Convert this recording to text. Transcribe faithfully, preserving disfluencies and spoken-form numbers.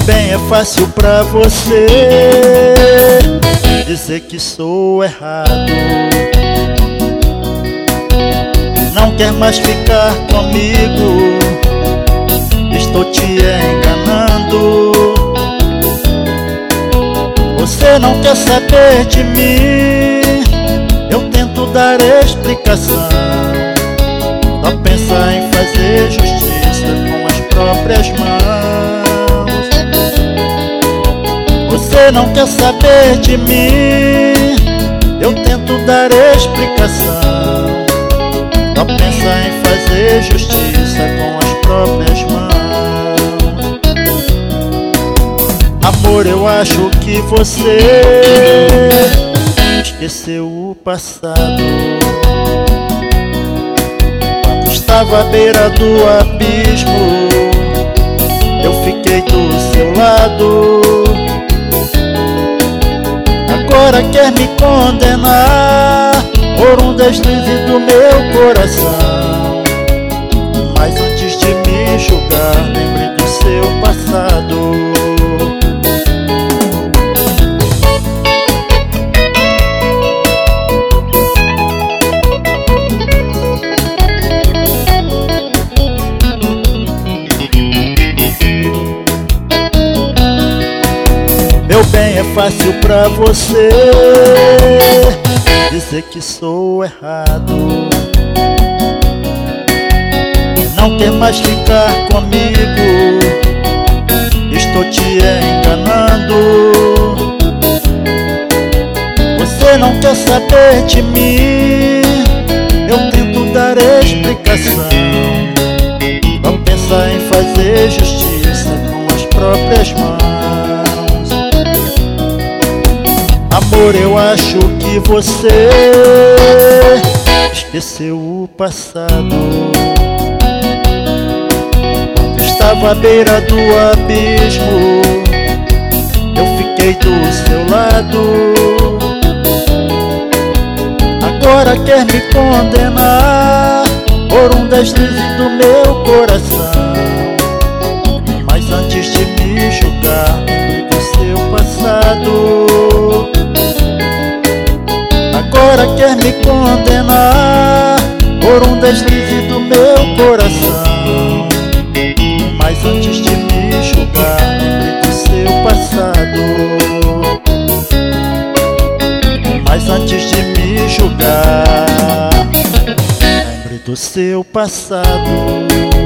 bem, é fácil pra você dizer que sou errado. Não quer mais ficar comigo, estou te enganando. Você não quer saber de mim, eu tento dar explicação. Só pensa em fazer justiça com as próprias mãos. Você não quer saber de mim, eu tento dar explicação. Só pensa em fazer justiça com as próprias mãos. Amor, eu acho que você esqueceu o passado. Quando estava à beira do abismo, eu fiquei do seu lado. Agora quer me condenar por um deslize do meu coração. Mas antes de me julgar, lembre do seu passado. Meu bem, é fácil pra você dizer que sou errado. Não quer mais ficar comigo, estou te enganando. Você não quer saber de mim, eu tento dar explicação. Não pensa em fazer justiça com as próprias mãos. Amor, eu acho que você esqueceu o passado. Quando estava à beira do abismo, eu fiquei do seu lado. Agora quer me condenar por um deslize do meu coração. Mas antes de me julgar, lembre do seu passado. Agora quer me condenar por um deslize do meu coração. Mas antes de me julgar, lembre do seu passado. Mas antes de me julgar, lembre do seu passado.